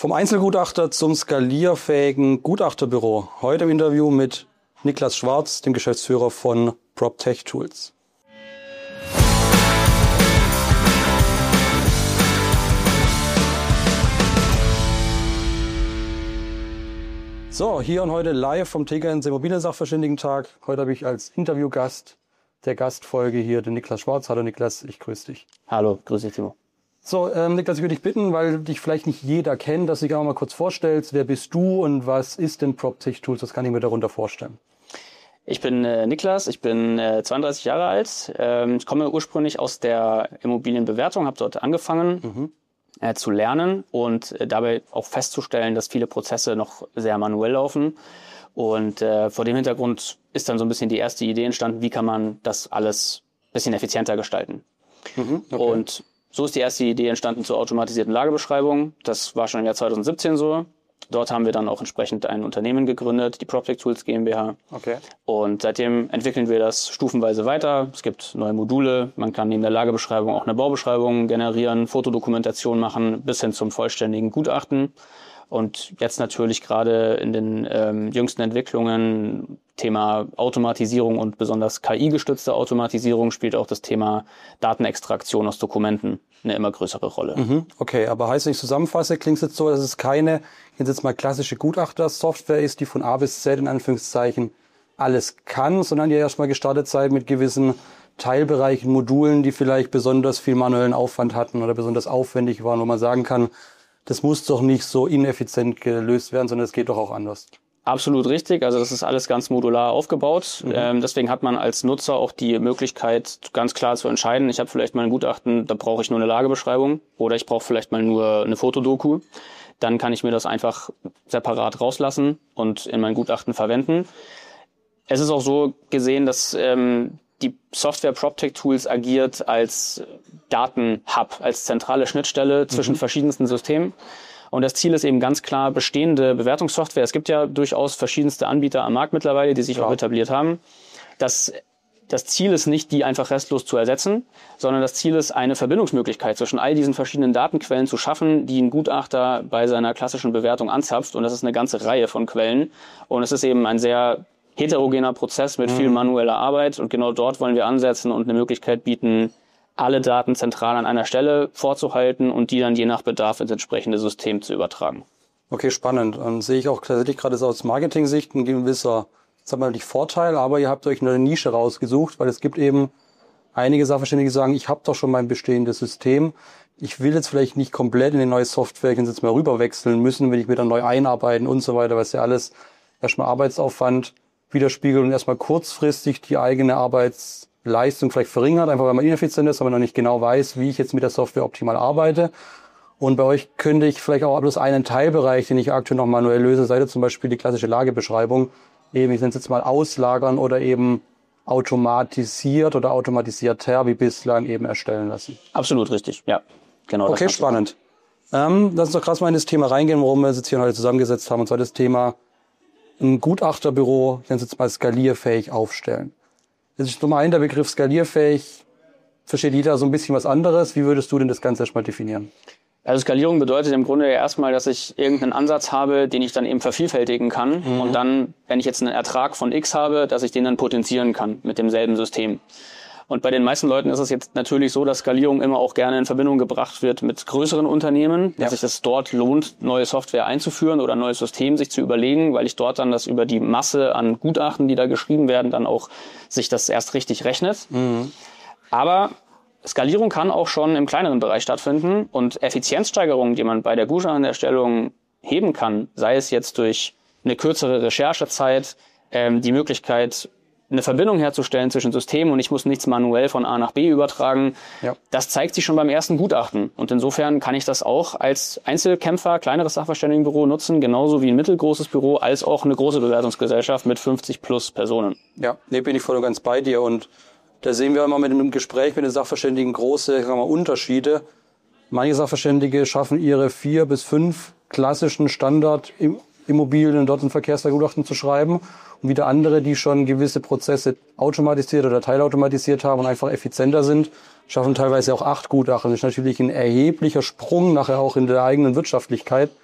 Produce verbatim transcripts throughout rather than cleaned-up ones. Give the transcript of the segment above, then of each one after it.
Vom Einzelgutachter zum skalierfähigen Gutachterbüro. Heute im Interview mit Niklas Schwarz, dem Geschäftsführer von PropTech Tools. So, hier und heute live vom T G N S Immobilien-Sachverständigentag. Heute habe ich als Interviewgast der Gastfolge hier den Niklas Schwarz. Hallo Niklas, ich grüße dich. Hallo, grüße dich Timo. So, ähm, Niklas, ich würde dich bitten, weil dich vielleicht nicht jeder kennt, dass du dich auch mal kurz vorstellst. Wer bist du und was ist denn PropTech Tools? Was kann ich mir darunter vorstellen? Ich bin äh, Niklas, ich bin äh, zweiunddreißig Jahre alt. Ähm, ich komme ursprünglich aus der Immobilienbewertung, habe dort angefangen mhm. äh, zu lernen und äh, dabei auch festzustellen, dass viele Prozesse noch sehr manuell laufen. Und äh, vor dem Hintergrund ist dann so ein bisschen die erste Idee entstanden, wie kann man das alles ein bisschen effizienter gestalten. Mhm, okay. Und so ist die erste Idee entstanden zur automatisierten Lagebeschreibung. Das war schon im Jahr zweitausendsiebzehn so. Dort haben wir dann auch entsprechend ein Unternehmen gegründet, die PropTech Tools GmbH. Okay. Und seitdem entwickeln wir das stufenweise weiter. Es gibt neue Module. Man kann neben der Lagebeschreibung auch eine Baubeschreibung generieren, Fotodokumentation machen, bis hin zum vollständigen Gutachten. Und jetzt natürlich gerade in den ähm, jüngsten Entwicklungen, Thema Automatisierung und besonders K I-gestützte Automatisierung, spielt auch das Thema Datenextraktion aus Dokumenten eine immer größere Rolle. Mhm, okay, aber heißt, wenn ich zusammenfasse, klingt es jetzt so, dass es keine, jetzt, jetzt mal klassische Gutachtersoftware ist, die von A bis Z in Anführungszeichen alles kann, sondern ihr erstmal gestartet seid mit gewissen Teilbereichen, Modulen, die vielleicht besonders viel manuellen Aufwand hatten oder besonders aufwendig waren, wo man sagen kann, das muss doch nicht so ineffizient gelöst werden, sondern es geht doch auch anders. Absolut richtig. Also das ist alles ganz modular aufgebaut. Mhm. Ähm, deswegen hat man als Nutzer auch die Möglichkeit, ganz klar zu entscheiden, ich habe vielleicht mal ein Gutachten, da brauche ich nur eine Lagebeschreibung oder ich brauche vielleicht mal nur eine Fotodoku. Dann kann ich mir das einfach separat rauslassen und in mein Gutachten verwenden. Es ist auch so gesehen, dass ähm, die Software PropTech Tools agiert als Datenhub, als zentrale Schnittstelle zwischen mhm. verschiedensten Systemen. Und das Ziel ist eben ganz klar bestehende Bewertungssoftware. Es gibt ja durchaus verschiedenste Anbieter am Markt mittlerweile, die sich ja. auch etabliert haben. Das, das Ziel ist nicht, die einfach restlos zu ersetzen, sondern das Ziel ist, eine Verbindungsmöglichkeit zwischen all diesen verschiedenen Datenquellen zu schaffen, die ein Gutachter bei seiner klassischen Bewertung anzapft. Und das ist eine ganze Reihe von Quellen. Und es ist eben ein sehr heterogener Prozess mit viel manueller Arbeit und genau dort wollen wir ansetzen und eine Möglichkeit bieten, alle Daten zentral an einer Stelle vorzuhalten und die dann je nach Bedarf ins entsprechende System zu übertragen. Okay, spannend. Dann sehe ich auch tatsächlich gerade so aus Marketing-Sicht ein gewisser, sagen wir mal nicht Vorteil, aber ihr habt euch eine Nische rausgesucht, weil es gibt eben einige Sachverständige, die sagen, ich habe doch schon mein bestehendes System. Ich will jetzt vielleicht nicht komplett in eine neue Software jetzt mal rüberwechseln müssen, wenn ich mir dann neu einarbeiten und so weiter, weil es ja alles erstmal Arbeitsaufwand widerspiegelt und erstmal kurzfristig die eigene Arbeitsleistung vielleicht verringert, einfach weil man ineffizient ist, aber noch nicht genau weiß, wie ich jetzt mit der Software optimal arbeite. Und bei euch könnte ich vielleicht auch bloß einen Teilbereich, den ich aktuell noch manuell löse, sei das zum Beispiel die klassische Lagebeschreibung, eben, ich nenne es jetzt mal auslagern oder eben automatisiert oder automatisierter wie bislang eben erstellen lassen. Absolut richtig, ja. Genau. Okay, spannend. Ähm, lass uns doch krass mal in das Thema reingehen, warum wir uns jetzt hier heute zusammengesetzt haben, und zwar das Thema ein Gutachterbüro, ich nenne es jetzt mal skalierfähig aufstellen. Jetzt ist Nummer ein, der Begriff skalierfähig, versteht jeder so ein bisschen was anderes. Wie würdest du denn das Ganze erstmal definieren? Also Skalierung bedeutet im Grunde ja erstmal, dass ich irgendeinen Ansatz habe, den ich dann eben vervielfältigen kann. Mhm. Und dann, wenn ich jetzt einen Ertrag von X habe, dass ich den dann potenzieren kann mit demselben System. Und bei den meisten Leuten ist es jetzt natürlich so, dass Skalierung immer auch gerne in Verbindung gebracht wird mit größeren Unternehmen, dass ja. sich das dort lohnt, neue Software einzuführen oder ein neues System sich zu überlegen, weil ich dort dann das über die Masse an Gutachten, die da geschrieben werden, dann auch sich das erst richtig rechnet. Mhm. Aber Skalierung kann auch schon im kleineren Bereich stattfinden und Effizienzsteigerungen, die man bei der Gutachtenerstellung heben kann, sei es jetzt durch eine kürzere Recherchezeit, ähm, die Möglichkeit, eine Verbindung herzustellen zwischen Systemen und ich muss nichts manuell von A nach B übertragen. Ja. Das zeigt sich schon beim ersten Gutachten. Und insofern kann ich das auch als Einzelkämpfer, kleineres Sachverständigenbüro nutzen, genauso wie ein mittelgroßes Büro, als auch eine große Bewertungsgesellschaft mit fünfzig plus Personen. Ja, nee, bin ich voll und ganz bei dir. Und da sehen wir immer mit einem Gespräch mit den Sachverständigen große, sagen wir mal, Unterschiede. Manche Sachverständige schaffen ihre vier bis fünf klassischen Standard-Immobilien und dort ein Verkehrsgutachten zu schreiben. Und wieder andere, die schon gewisse Prozesse automatisiert oder teilautomatisiert haben und einfach effizienter sind, schaffen teilweise auch acht Gutachten. Das ist natürlich ein erheblicher Sprung nachher auch in der eigenen Wirtschaftlichkeit.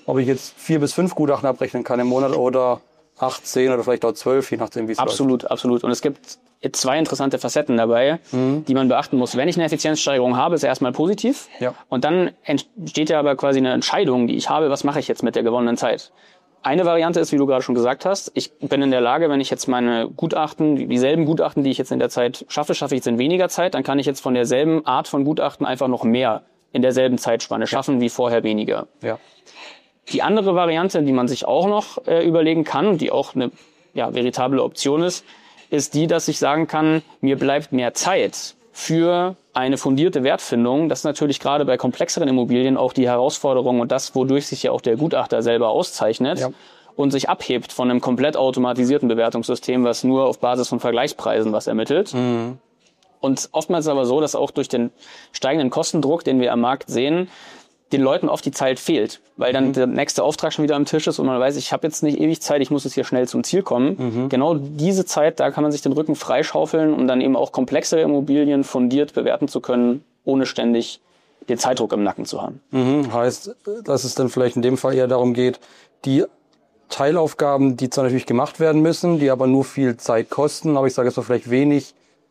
ob ich jetzt vier bis fünf Gutachten abrechnen kann im Monat oder acht, zehn oder vielleicht auch zwölf, je nachdem, wie es läuft. Absolut, absolut. Und es gibt zwei interessante Facetten dabei, mhm. die man beachten muss. Wenn ich eine Effizienzsteigerung habe, ist er erstmal positiv. Ja. Und dann entsteht ja aber quasi eine Entscheidung, die ich habe, was mache ich jetzt mit der gewonnenen Zeit? Eine Variante ist, wie du gerade schon gesagt hast, ich bin in der Lage, wenn ich jetzt meine Gutachten, dieselben Gutachten, die ich jetzt in der Zeit schaffe, schaffe ich jetzt in weniger Zeit, dann kann ich jetzt von derselben Art von Gutachten einfach noch mehr in derselben Zeitspanne schaffen, wie vorher weniger. Ja. Die andere Variante, die man sich auch noch äh, überlegen kann und die auch eine ja, veritable Option ist, ist die, dass ich sagen kann, mir bleibt mehr Zeit für eine fundierte Wertfindung. Das ist natürlich gerade bei komplexeren Immobilien auch die Herausforderung und das, wodurch sich ja auch der Gutachter selber auszeichnet ja. und sich abhebt von einem komplett automatisierten Bewertungssystem, was nur auf Basis von Vergleichspreisen was ermittelt. Mhm. Und oftmals ist es aber so, dass auch durch den steigenden Kostendruck, den wir am Markt sehen, den Leuten oft die Zeit fehlt, weil dann mhm. der nächste Auftrag schon wieder am Tisch ist und man weiß, ich habe jetzt nicht ewig Zeit, ich muss jetzt hier schnell zum Ziel kommen. Mhm. Genau diese Zeit, da kann man sich den Rücken freischaufeln, um dann eben auch komplexere Immobilien fundiert bewerten zu können, ohne ständig den Zeitdruck im Nacken zu haben. Mhm. Heißt, dass es dann vielleicht in dem Fall eher darum geht, die Teilaufgaben, die zwar natürlich gemacht werden müssen, die aber nur viel Zeit kosten, aber ich sage jetzt mal vielleicht wenig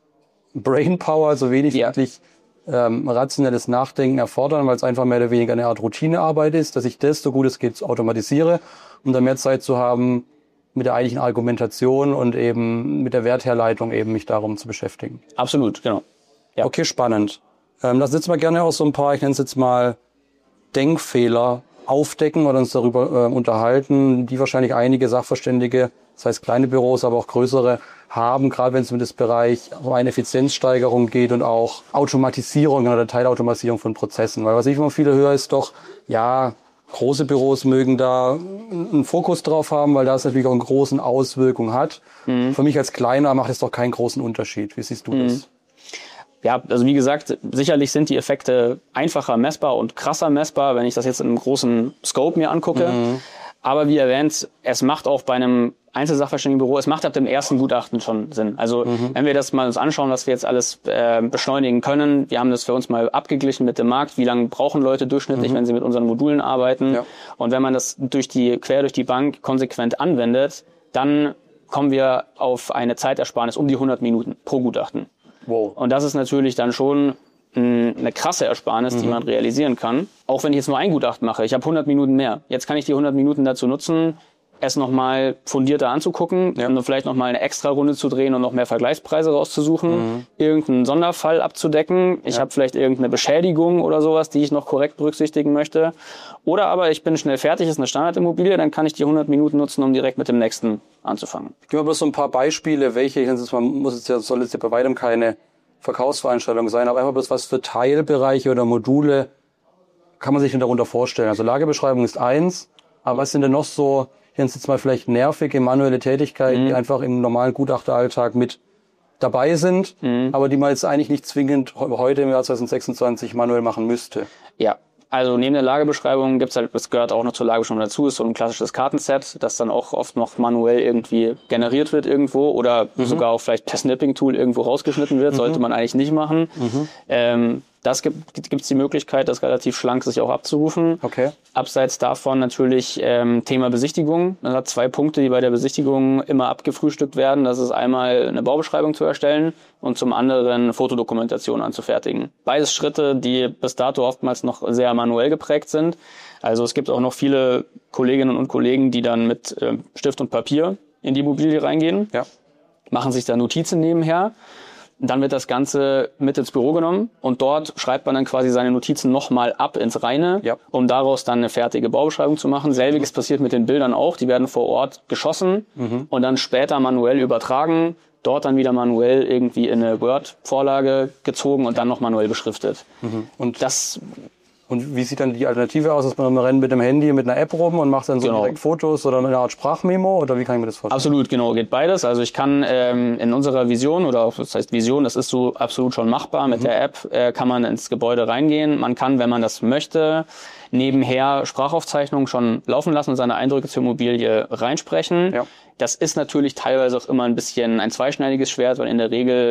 Brainpower, also wenig ja. wirklich Ähm, rationelles Nachdenken erfordern, weil es einfach mehr oder weniger eine Art Routinearbeit ist, dass ich das, so gut es geht, automatisiere, um dann mehr Zeit zu haben, mit der eigentlichen Argumentation und eben mit der Wertherleitung eben mich darum zu beschäftigen. Absolut, genau. Ja. Okay, spannend. Ähm, lass uns jetzt mal gerne auch so ein paar, ich nenne es jetzt mal Denkfehler aufdecken oder uns darüber äh, unterhalten, die wahrscheinlich einige Sachverständige, das heißt kleine Büros, aber auch größere, haben, gerade wenn es um das Bereich um eine Effizienzsteigerung geht und auch Automatisierung oder Teilautomatisierung von Prozessen. Weil was ich immer viele höre, ist doch, ja, große Büros mögen da einen Fokus drauf haben, weil das natürlich auch eine große Auswirkung hat. Mhm. Für mich als Kleiner macht es doch keinen großen Unterschied. Wie siehst du mhm. das? Ja, also wie gesagt, sicherlich sind die Effekte einfacher messbar und krasser messbar, wenn ich das jetzt in einem großen Scope mir angucke. Mhm. Aber wie erwähnt, es macht auch bei einem Einzelsachverständigenbüro, es macht ab dem ersten Gutachten schon Sinn. Also mhm. wenn wir das mal uns anschauen, was wir jetzt alles äh, beschleunigen können, wir haben das für uns mal abgeglichen mit dem Markt, wie lange brauchen Leute durchschnittlich, mhm. wenn sie mit unseren Modulen arbeiten. Ja. Und wenn man das durch die quer durch die Bank konsequent anwendet, dann kommen wir auf eine Zeitersparnis um die hundert Minuten pro Gutachten. Wow. Und das ist natürlich dann schon eine krasse Ersparnis, mhm. die man realisieren kann. Auch wenn ich jetzt nur ein Gutachten mache. Ich habe hundert Minuten mehr. Jetzt kann ich die hundert Minuten dazu nutzen, es nochmal fundierter anzugucken, ja. und vielleicht nochmal eine extra Runde zu drehen und noch mehr Vergleichspreise rauszusuchen, mhm. irgendeinen Sonderfall abzudecken. Ich ja. habe vielleicht irgendeine Beschädigung oder sowas, die ich noch korrekt berücksichtigen möchte. Oder aber ich bin schnell fertig, ist eine Standardimmobilie, dann kann ich die hundert Minuten nutzen, um direkt mit dem nächsten anzufangen. Gib mir bloß so ein paar Beispiele, welche, ich nenne es mal, muss es ja, soll es ja bei weitem keine Verkaufsveranstaltung sein, aber einfach bloß was für Teilbereiche oder Module kann man sich denn darunter vorstellen? Also Lagebeschreibung ist eins, aber was sind denn noch so, ich nenne es jetzt mal vielleicht nervige manuelle Tätigkeiten, mhm. die einfach im normalen Gutachteralltag mit dabei sind, mhm. aber die man jetzt eigentlich nicht zwingend heute im Jahr zwanzig sechsundzwanzig manuell machen müsste? Ja. Also neben der Lagebeschreibung gibt's halt, das gehört auch noch zur Lagebeschreibung dazu, ist so ein klassisches Kartenset, das dann auch oft noch manuell irgendwie generiert wird irgendwo oder mhm. sogar auch vielleicht per Snipping-Tool irgendwo rausgeschnitten wird, mhm. sollte man eigentlich nicht machen. Mhm. Ähm, das gibt gibt's die Möglichkeit, das relativ schlank sich auch abzurufen. Okay. Abseits davon natürlich ähm, Thema Besichtigung. Man hat zwei Punkte, die bei der Besichtigung immer abgefrühstückt werden. Das ist einmal eine Baubeschreibung zu erstellen und zum anderen Fotodokumentation anzufertigen. Beides Schritte, die bis dato oftmals noch sehr manuell geprägt sind. Also es gibt auch noch viele Kolleginnen und Kollegen, die dann mit äh, Stift und Papier in die Immobilie reingehen, ja. machen sich da Notizen nebenher. Dann wird das Ganze mit ins Büro genommen und dort schreibt man dann quasi seine Notizen nochmal ab ins Reine, ja. um daraus dann eine fertige Baubeschreibung zu machen. Selbiges mhm. passiert mit den Bildern auch. Die werden vor Ort geschossen mhm. und dann später manuell übertragen, dort dann wieder manuell irgendwie in eine Word-Vorlage gezogen und ja. dann noch manuell beschriftet. Mhm. Und das... Und wie sieht dann die Alternative aus, dass man rennt mit dem Handy, mit einer App rum und macht dann so genau. direkt Fotos oder eine Art Sprachmemo oder wie kann ich mir das vorstellen? Absolut, genau, geht beides. Also ich kann ähm, in unserer Vision oder auch, das heißt Vision, das ist so absolut schon machbar. Mit mhm. der App äh, kann man ins Gebäude reingehen. Man kann, wenn man das möchte, nebenher Sprachaufzeichnungen schon laufen lassen und seine Eindrücke zur Immobilie reinsprechen. Ja. Das ist natürlich teilweise auch immer ein bisschen ein zweischneidiges Schwert, weil in der Regel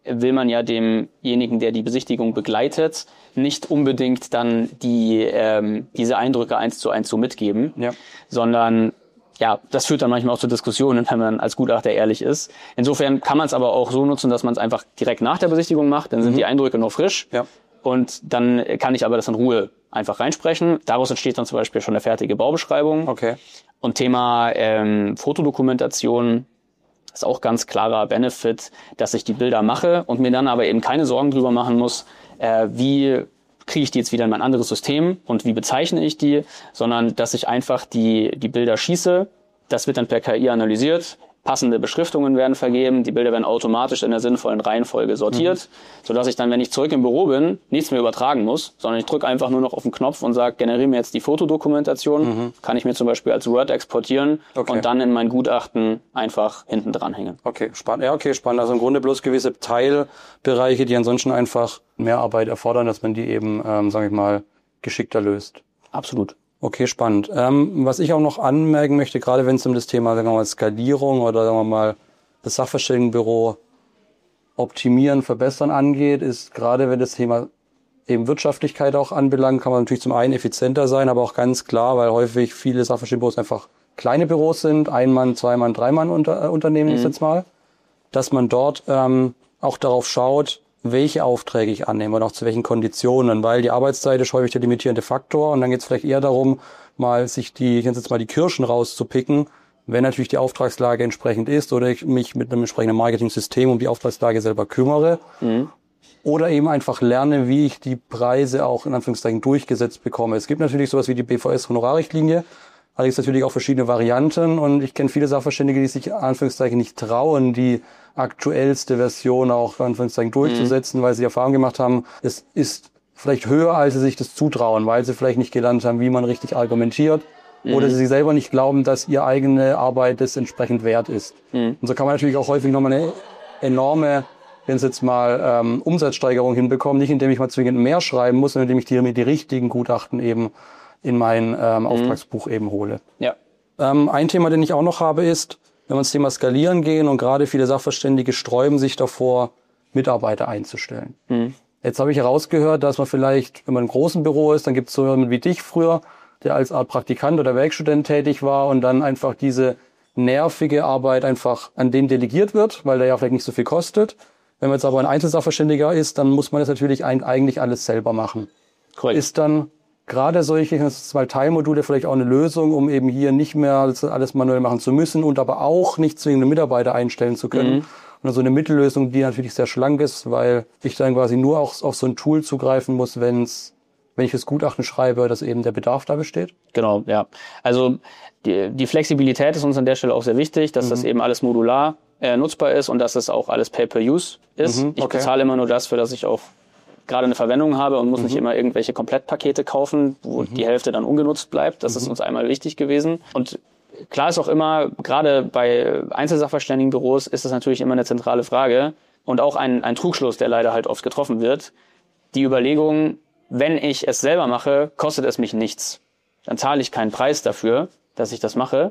will man ja demjenigen, der die Besichtigung begleitet, nicht unbedingt dann die ähm, diese Eindrücke eins zu eins so mitgeben, ja. sondern ja, das führt dann manchmal auch zu Diskussionen, wenn man als Gutachter ehrlich ist. Insofern kann man es aber auch so nutzen, dass man es einfach direkt nach der Besichtigung macht, dann sind mhm. die Eindrücke noch frisch ja. und dann kann ich aber das in Ruhe einfach reinsprechen. Daraus entsteht dann zum Beispiel schon eine fertige Baubeschreibung. Okay. Und Thema ähm, Fotodokumentation ist auch ganz klarer Benefit, dass ich die Bilder mache und mir dann aber eben keine Sorgen drüber machen muss, äh, wie kriege ich die jetzt wieder in mein anderes System und wie bezeichne ich die, sondern dass ich einfach die die Bilder schieße, das wird dann per K I analysiert, passende Beschriftungen werden vergeben, die Bilder werden automatisch in der sinnvollen Reihenfolge sortiert, mhm. sodass ich dann, wenn ich zurück im Büro bin, nichts mehr übertragen muss, sondern ich drücke einfach nur noch auf den Knopf und sage, generiere mir jetzt die Fotodokumentation, mhm. kann ich mir zum Beispiel als Word exportieren okay. und dann in mein Gutachten einfach hinten dranhängen. Okay, spannend. Ja, okay, spannend. Also im Grunde bloß gewisse Teilbereiche, die ansonsten einfach mehr Arbeit erfordern, dass man die eben, ähm, sage ich mal, geschickter löst. Absolut. Okay, spannend. Ähm, was ich auch noch anmerken möchte, gerade wenn es um das Thema, sagen wir mal, Skalierung oder sagen wir mal das Sachverständigenbüro optimieren, verbessern angeht, ist gerade wenn das Thema eben Wirtschaftlichkeit auch anbelangt, kann man natürlich zum einen effizienter sein, aber auch ganz klar, weil häufig viele Sachverständigenbüros einfach kleine Büros sind, Ein-Mann-, Zwei-Mann-, Drei-Mann-Unternehmen Mhm. jetzt mal, dass man dort ähm, auch darauf schaut, welche Aufträge ich annehme und auch zu welchen Konditionen, weil die Arbeitszeit ist häufig der limitierende Faktor und dann geht es vielleicht eher darum, mal sich die, ich nenne es jetzt mal die Kirschen rauszupicken, wenn natürlich die Auftragslage entsprechend ist oder ich mich mit einem entsprechenden Marketing-System um die Auftragslage selber kümmere mhm. oder eben einfach lerne, wie ich die Preise auch in Anführungszeichen durchgesetzt bekomme. Es gibt natürlich sowas wie die B V S-Honorarrichtlinie, allerdings natürlich auch verschiedene Varianten und ich kenne viele Sachverständige, die sich in Anführungszeichen nicht trauen, die aktuellste Version auch in Anführungszeichen durchzusetzen, mhm. weil sie Erfahrung gemacht haben, es ist vielleicht höher, als sie sich das zutrauen, weil sie vielleicht nicht gelernt haben, wie man richtig argumentiert mhm. oder sie sich selber nicht glauben, dass ihre eigene Arbeit das entsprechend wert ist. Mhm. Und so kann man natürlich auch häufig nochmal eine enorme, wenn es jetzt mal ähm, Umsatzsteigerung hinbekommen, nicht indem ich mal zwingend mehr schreiben muss, sondern indem ich die, mir die richtigen Gutachten eben in mein ähm, Auftragsbuch mhm. eben hole. Ja. Ähm, ein Thema, den ich auch noch habe, ist, wenn wir ins Thema Skalieren gehen und gerade viele Sachverständige sträuben sich davor, Mitarbeiter einzustellen. Mhm. Jetzt habe ich herausgehört, dass man vielleicht, wenn man im großen Büro ist, dann gibt es so jemanden wie dich früher, der als Art Praktikant oder Werkstudent tätig war und dann einfach diese nervige Arbeit einfach an den delegiert wird, weil der ja vielleicht nicht so viel kostet. Wenn man jetzt aber ein Einzelsachverständiger ist, dann muss man das natürlich eigentlich alles selber machen. Korrekt. Ist dann gerade solche zwei Teilmodule vielleicht auch eine Lösung, um eben hier nicht mehr alles manuell machen zu müssen und aber auch nicht zwingende Mitarbeiter einstellen zu können. Mhm. Und so eine Mittellösung, die natürlich sehr schlank ist, weil ich dann quasi nur auch auf so ein Tool zugreifen muss, wenn's, wenn ich das Gutachten schreibe, dass eben der Bedarf da besteht. Genau, ja. Also die, die Flexibilität ist uns an der Stelle auch sehr wichtig, dass mhm. das eben alles modular äh, nutzbar ist und dass es auch alles Pay-per-Use ist. Mhm, okay. Ich bezahle immer nur das, für das ich auch gerade eine Verwendung habe und muss mhm. nicht immer irgendwelche Komplettpakete kaufen, wo mhm. die Hälfte dann ungenutzt bleibt. Das mhm. ist uns einmal wichtig gewesen. Und klar ist auch immer, gerade bei Einzelsachverständigenbüros ist das natürlich immer eine zentrale Frage und auch ein, ein Trugschluss, der leider halt oft getroffen wird. Die Überlegung, wenn ich es selber mache, kostet es mich nichts. Dann zahle ich keinen Preis dafür, dass ich das mache.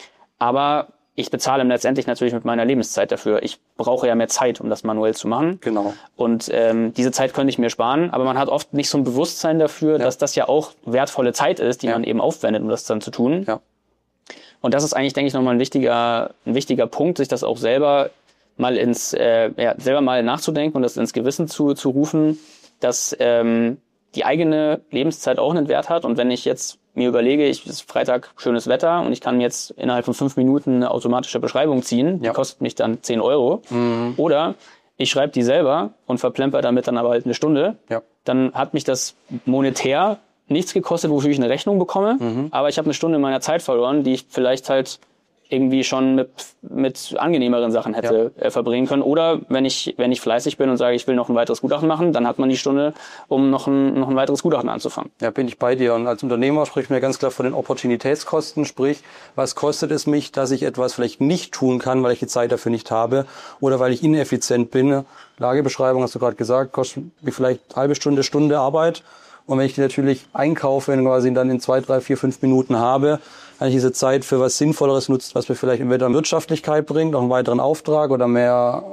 Aber ich bezahle letztendlich natürlich mit meiner Lebenszeit dafür. Ich brauche ja mehr Zeit, um das manuell zu machen. Genau. Und ähm, diese Zeit könnte ich mir sparen, aber man hat oft nicht so ein Bewusstsein dafür, ja. dass das ja auch wertvolle Zeit ist, die ja. man eben aufwendet, um das dann zu tun. Ja. Und das ist eigentlich, denke ich, nochmal ein wichtiger, ein wichtiger Punkt, sich das auch selber mal ins, äh, ja, selber mal nachzudenken und das ins Gewissen zu, zu rufen, dass ähm, die eigene Lebenszeit auch einen Wert hat. Und wenn ich jetzt mir überlege, ich ist Freitag schönes Wetter und ich kann mir jetzt innerhalb von fünf Minuten eine automatische Beschreibung ziehen, die ja. kostet mich dann zehn Euro. Mhm. Oder ich schreibe die selber und verplemper damit dann aber halt eine Stunde. Ja. Dann hat mich das monetär nichts gekostet, wofür ich eine Rechnung bekomme, mhm. aber ich habe eine Stunde meiner Zeit verloren, die ich vielleicht halt irgendwie schon mit mit angenehmeren Sachen hätte ja. äh, verbringen können. Oder wenn ich wenn ich fleißig bin und sage, ich will noch ein weiteres Gutachten machen, dann hat man die Stunde, um noch ein noch ein weiteres Gutachten anzufangen. Ja, bin ich bei dir. Und als Unternehmer spricht man ja ganz klar von den Opportunitätskosten, sprich, was kostet es mich, dass ich etwas vielleicht nicht tun kann, weil ich die Zeit dafür nicht habe oder weil ich ineffizient bin. Lagebeschreibung, hast du gerade gesagt, kostet mich vielleicht eine halbe Stunde, Stunde Arbeit. Und wenn ich die natürlich einkaufe und quasi dann in zwei, drei, vier, fünf Minuten habe, kann ich diese Zeit für was Sinnvolleres nutzen, was mir vielleicht entweder Wirtschaftlichkeit bringt, auch einen weiteren Auftrag oder mehr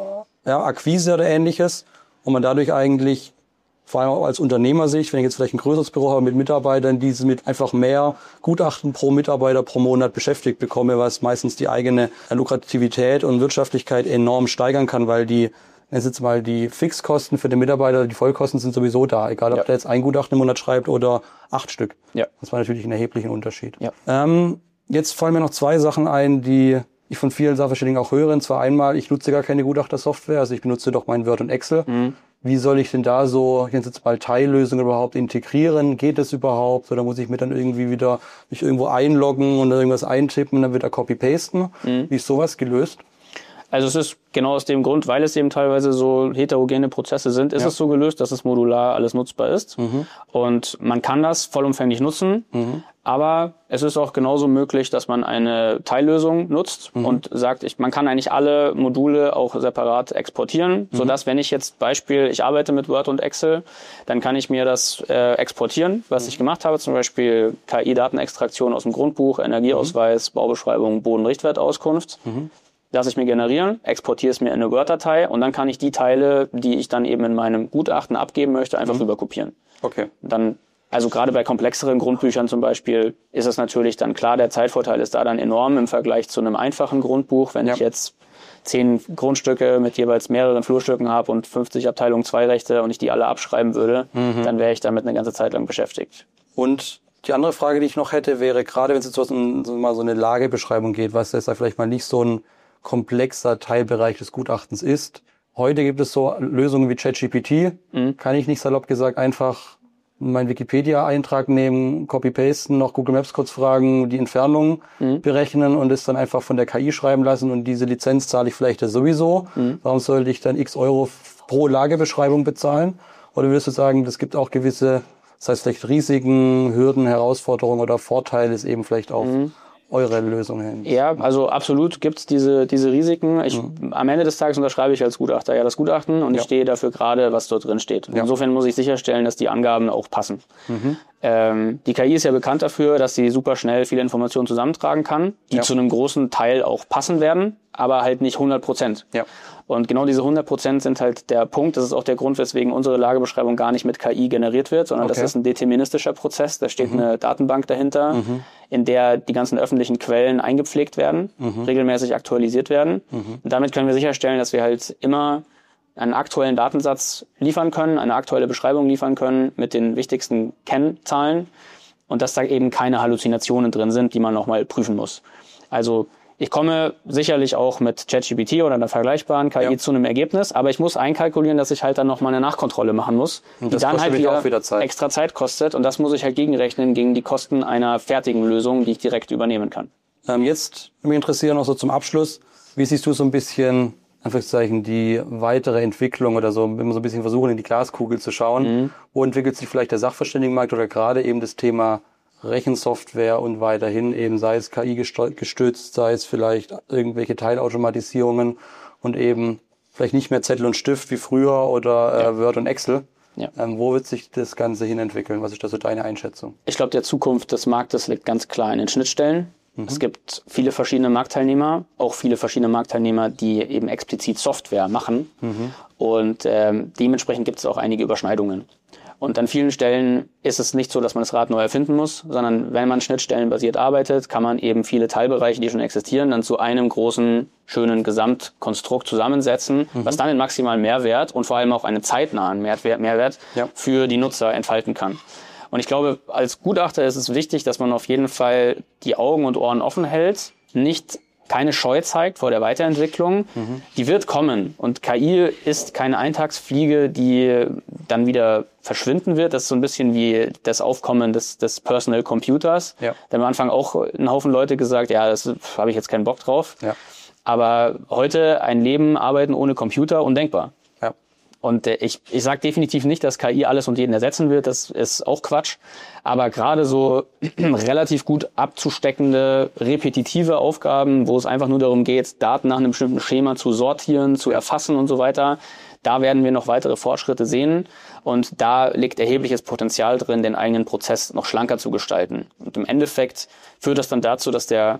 ja, Akquise oder ähnliches und man dadurch eigentlich, vor allem auch als Unternehmersicht, wenn ich jetzt vielleicht ein größeres Büro habe mit Mitarbeitern, diese mit einfach mehr Gutachten pro Mitarbeiter pro Monat beschäftigt bekomme, was meistens die eigene Lukrativität und Wirtschaftlichkeit enorm steigern kann, weil die, jetzt jetzt mal die Fixkosten für den Mitarbeiter, die Vollkosten sind sowieso da, egal ob ja. der jetzt ein Gutachten im Monat schreibt oder acht Stück. Ja. Das war natürlich einen erheblichen Unterschied. Ja. Ähm, jetzt fallen mir noch zwei Sachen ein, die ich von vielen Sachverständigen auch höre. Und zwar einmal, ich nutze gar keine Gutachtersoftware, also ich benutze doch mein Word und Excel. Mhm. Wie soll ich denn da so jetzt mal Teillösungen überhaupt integrieren? Geht das überhaupt? Oder muss ich mir dann irgendwie wieder mich irgendwo einloggen und irgendwas eintippen und dann wieder copy-pasten? Mhm. Wie ist sowas gelöst? Also es ist genau aus dem Grund, weil es eben teilweise so heterogene Prozesse sind, ist ja. es so gelöst, dass es modular alles nutzbar ist. Mhm. Und man kann das vollumfänglich nutzen, mhm. aber es ist auch genauso möglich, dass man eine Teillösung nutzt mhm. und sagt, ich, man kann eigentlich alle Module auch separat exportieren, mhm. sodass, wenn ich jetzt Beispiel, ich arbeite mit Word und Excel, dann kann ich mir das äh, exportieren, was mhm. ich gemacht habe, zum Beispiel K I-Datenextraktion aus dem Grundbuch, Energieausweis, mhm. Baubeschreibung, Bodenrichtwertauskunft. Mhm. Lasse ich mir generieren, exportiere es mir in eine Word-Datei und dann kann ich die Teile, die ich dann eben in meinem Gutachten abgeben möchte, einfach mhm. rüber kopieren. Okay. Dann, also gerade bei komplexeren Grundbüchern zum Beispiel, ist es natürlich dann klar, der Zeitvorteil ist da dann enorm im Vergleich zu einem einfachen Grundbuch. Wenn ja. ich jetzt zehn Grundstücke mit jeweils mehreren Flurstücken habe und fünfzig Abteilungen zwei Rechte und ich die alle abschreiben würde, mhm. dann wäre ich damit eine ganze Zeit lang beschäftigt. Und die andere Frage, die ich noch hätte, wäre, gerade wenn es jetzt so, ein, so mal so eine Lagebeschreibung geht, was jetzt da vielleicht mal nicht so ein komplexer Teilbereich des Gutachtens ist. Heute gibt es so Lösungen wie ChatGPT. Mhm. Kann ich nicht salopp gesagt einfach meinen Wikipedia-Eintrag nehmen, copy-pasten, noch Google Maps kurz fragen, die Entfernung mhm. berechnen und es dann einfach von der K I schreiben lassen und diese Lizenz zahle ich vielleicht sowieso. Mhm. Warum sollte ich dann x Euro pro Lagebeschreibung bezahlen? Oder würdest du sagen, es gibt auch gewisse, das heißt vielleicht Risiken, Hürden, Herausforderungen oder Vorteile, ist eben vielleicht auch mhm. eure Lösung hin? Ja, also absolut gibt's diese diese Risiken. Ich, mhm. Am Ende des Tages unterschreibe ich als Gutachter ja das Gutachten und ja. ich stehe dafür gerade, was dort drin steht. Ja. Insofern muss ich sicherstellen, dass die Angaben auch passen. Mhm. Ähm, die K I ist ja bekannt dafür, dass sie super schnell viele Informationen zusammentragen kann, die ja. zu einem großen Teil auch passen werden, aber halt nicht hundert Prozent. Ja. Und genau diese hundert Prozent sind halt der Punkt. Das ist auch der Grund, weswegen unsere Lagebeschreibung gar nicht mit K I generiert wird, sondern okay. das ist ein deterministischer Prozess. Da steht mhm. eine Datenbank dahinter, mhm. in der die ganzen öffentlichen Quellen eingepflegt werden, mhm. regelmäßig aktualisiert werden. Mhm. Und damit können wir sicherstellen, dass wir halt immer einen aktuellen Datensatz liefern können, eine aktuelle Beschreibung liefern können mit den wichtigsten Kennzahlen und dass da eben keine Halluzinationen drin sind, die man nochmal prüfen muss. Also ich komme sicherlich auch mit ChatGPT oder einer vergleichbaren K I ja. zu einem Ergebnis, aber ich muss einkalkulieren, dass ich halt dann nochmal eine Nachkontrolle machen muss, die dann halt wieder, wieder Zeit. extra Zeit kostet und das muss ich halt gegenrechnen gegen die Kosten einer fertigen Lösung, die ich direkt übernehmen kann. Ähm, jetzt würde mich interessieren noch so zum Abschluss, wie siehst du so ein bisschen, Anführungszeichen, die weitere Entwicklung oder so, wenn wir so ein bisschen versuchen, in die Glaskugel zu schauen, mhm. wo entwickelt sich vielleicht der Sachverständigenmarkt oder gerade eben das Thema Rechensoftware und weiterhin eben, sei es K I gestützt, sei es vielleicht irgendwelche Teilautomatisierungen und eben vielleicht nicht mehr Zettel und Stift wie früher oder äh, ja. Word und Excel. Ja. Ähm, wo wird sich das Ganze hin entwickeln? Was ist da so deine Einschätzung? Ich glaube, der Zukunft des Marktes liegt ganz klar in den Schnittstellen. Mhm. Es gibt viele verschiedene Marktteilnehmer, auch viele verschiedene Marktteilnehmer, die eben explizit Software machen. Mhm. Und ähm, dementsprechend gibt es auch einige Überschneidungen. Und an vielen Stellen ist es nicht so, dass man das Rad neu erfinden muss, sondern wenn man schnittstellenbasiert arbeitet, kann man eben viele Teilbereiche, die schon existieren, dann zu einem großen, schönen Gesamtkonstrukt zusammensetzen, mhm. was dann den maximalen Mehrwert und vor allem auch einen zeitnahen Mehrwert, Mehrwert ja. für die Nutzer entfalten kann. Und ich glaube, als Gutachter ist es wichtig, dass man auf jeden Fall die Augen und Ohren offen hält, nicht keine Scheu zeigt vor der Weiterentwicklung. Mhm. Die wird kommen. Und K I ist keine Eintagsfliege, die dann wieder verschwinden wird. Das ist so ein bisschen wie das Aufkommen des, des Personal Computers. Ja. Da haben am Anfang auch ein Haufen Leute gesagt, ja, das habe ich jetzt keinen Bock drauf. Ja. Aber heute ein Leben, arbeiten ohne Computer, undenkbar. Ja. Und äh, ich, ich sage definitiv nicht, dass K I alles und jeden ersetzen wird. Das ist auch Quatsch. Aber gerade so relativ gut abzusteckende, repetitive Aufgaben, wo es einfach nur darum geht, Daten nach einem bestimmten Schema zu sortieren, zu erfassen und so weiter, da werden wir noch weitere Fortschritte sehen. Und da liegt erhebliches Potenzial drin, den eigenen Prozess noch schlanker zu gestalten. Und im Endeffekt führt das dann dazu, dass der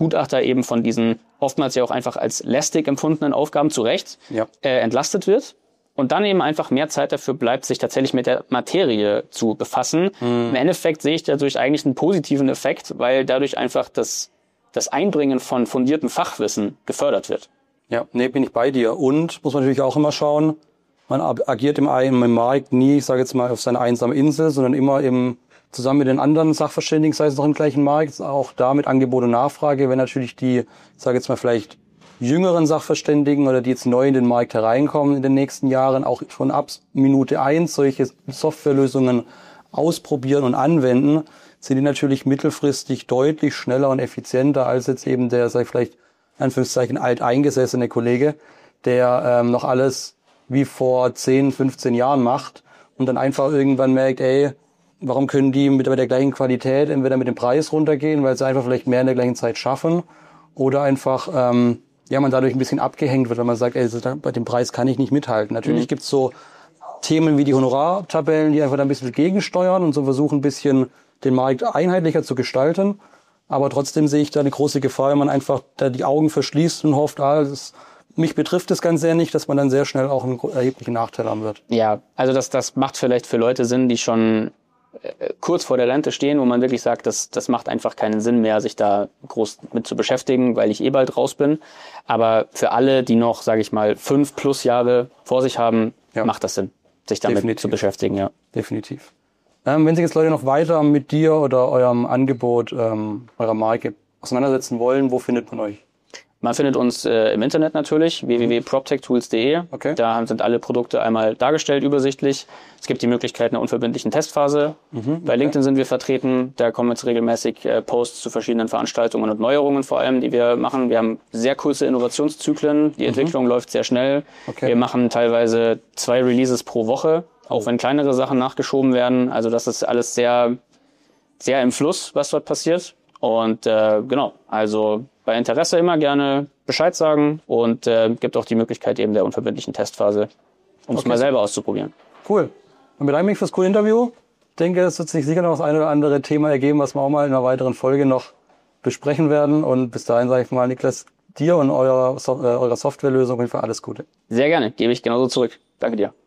Gutachter eben von diesen oftmals ja auch einfach als lästig empfundenen Aufgaben zu Recht ja. äh, entlastet wird. Und dann eben einfach mehr Zeit dafür bleibt, sich tatsächlich mit der Materie zu befassen. Mhm. Im Endeffekt sehe ich dadurch eigentlich einen positiven Effekt, weil dadurch einfach das, das Einbringen von fundiertem Fachwissen gefördert wird. Ja, nee, bin ich bei dir. Und muss man natürlich auch immer schauen, man agiert im, im Markt nie, ich sage jetzt mal, auf seine einsame Insel, sondern immer im, zusammen mit den anderen Sachverständigen, sei es noch im gleichen Markt, auch da mit Angebot und Nachfrage, wenn natürlich die, ich sage jetzt mal vielleicht jüngeren Sachverständigen oder die jetzt neu in den Markt hereinkommen in den nächsten Jahren, auch schon ab Minute eins solche Softwarelösungen ausprobieren und anwenden, sind die natürlich mittelfristig deutlich schneller und effizienter als jetzt eben der, sag ich vielleicht, in Anführungszeichen, alteingesessene Kollege, der ähm, noch alles wie vor zehn, fünfzehn Jahren macht und dann einfach irgendwann merkt, ey, warum können die mit der gleichen Qualität entweder mit dem Preis runtergehen, weil sie einfach vielleicht mehr in der gleichen Zeit schaffen oder einfach, ähm, ja, man dadurch ein bisschen abgehängt wird, weil man sagt, ey, bei dem Preis kann ich nicht mithalten. Natürlich mhm. gibt's so Themen wie die Honorartabellen, die einfach da ein bisschen gegensteuern und so versuchen ein bisschen den Markt einheitlicher zu gestalten. Aber trotzdem sehe ich da eine große Gefahr, wenn man einfach da die Augen verschließt und hofft, ah, das ist, mich betrifft das ganz sehr nicht, dass man dann sehr schnell auch einen erheblichen Nachteil haben wird. Ja, also das, das macht vielleicht für Leute Sinn, die schon äh, kurz vor der Rente stehen, wo man wirklich sagt, das, das macht einfach keinen Sinn mehr, sich da groß mit zu beschäftigen, weil ich eh bald raus bin. Aber für alle, die noch, sage ich mal, fünf plus Jahre vor sich haben, ja. macht das Sinn, sich damit Definitiv. zu beschäftigen. Ja, definitiv. Ähm, wenn sich jetzt Leute noch weiter mit dir oder eurem Angebot, ähm, eurer Marke auseinandersetzen wollen, wo findet man euch? Man findet uns äh, im Internet natürlich, w w w punkt proptech-tools punkt d e. Okay. Da sind alle Produkte einmal dargestellt, übersichtlich. Es gibt die Möglichkeit einer unverbindlichen Testphase. Mhm, okay. Bei LinkedIn sind wir vertreten. Da kommen jetzt regelmäßig äh, Posts zu verschiedenen Veranstaltungen und Neuerungen vor allem, die wir machen. Wir haben sehr kurze Innovationszyklen. Die mhm. Entwicklung läuft sehr schnell. Okay. Wir machen teilweise zwei Releases pro Woche, auch oh. wenn kleinere Sachen nachgeschoben werden. Also das ist alles sehr, sehr im Fluss, was dort passiert. Und äh, genau, also bei Interesse immer gerne Bescheid sagen und äh, gibt auch die Möglichkeit eben der unverbindlichen Testphase, um es okay. mal selber auszuprobieren. Cool. Dann bedanke ich mich fürs coole Interview. Ich denke, es wird sich sicher noch das eine oder andere Thema ergeben, was wir auch mal in einer weiteren Folge noch besprechen werden. Und bis dahin sage ich mal, Niklas, dir und eurer, so- äh, eurer Softwarelösung auf jeden Fall alles Gute. Sehr gerne, gebe ich genauso zurück. Danke dir.